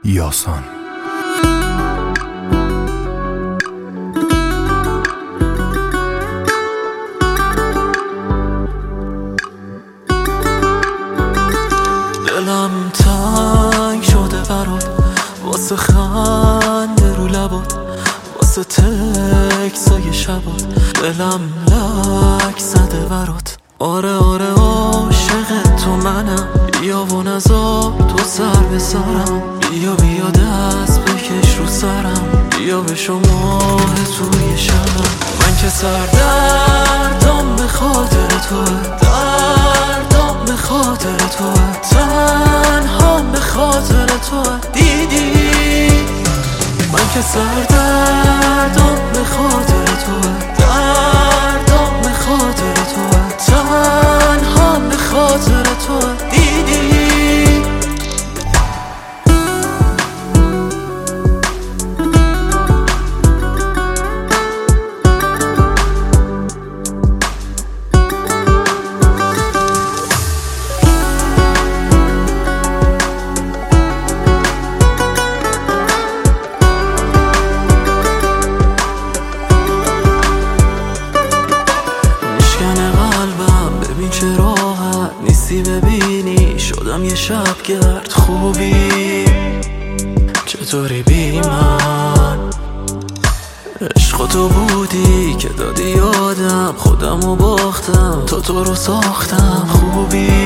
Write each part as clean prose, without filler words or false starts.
یاسان. دلم تنگ شده برات، واسه خنده رو لبات، واسه تکسای شبات. دلم لک زده برات. آره آره عاشق تو منم، بیا و نزار تو سر به سرم. بیا بیا دست بکش رو سرم، بیا به شما توی شبم. من که سردردم به خاطر توه، دردم به خاطر توه، تنهام به خاطر توه. دیدی من که سردردم به خاطر توه، دردم به خاطر توه، تنهام به خاطر توه. دیدی چه راحت نیستی ببینی، شدم یه شبگرد. خوبی چطوری بی من؟ عشق تو بودی که دادی یادم، خودمو باختم تو رو ساختم. خوبی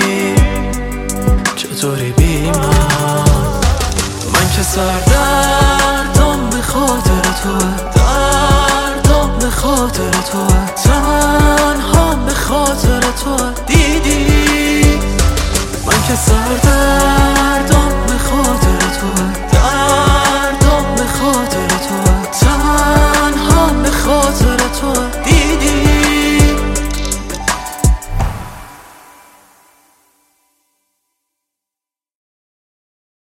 چطوری بی من که سردردم به خاطر توه، دردم به خاطر توه، تنهام به خاطر توه. دیدی من که سردردم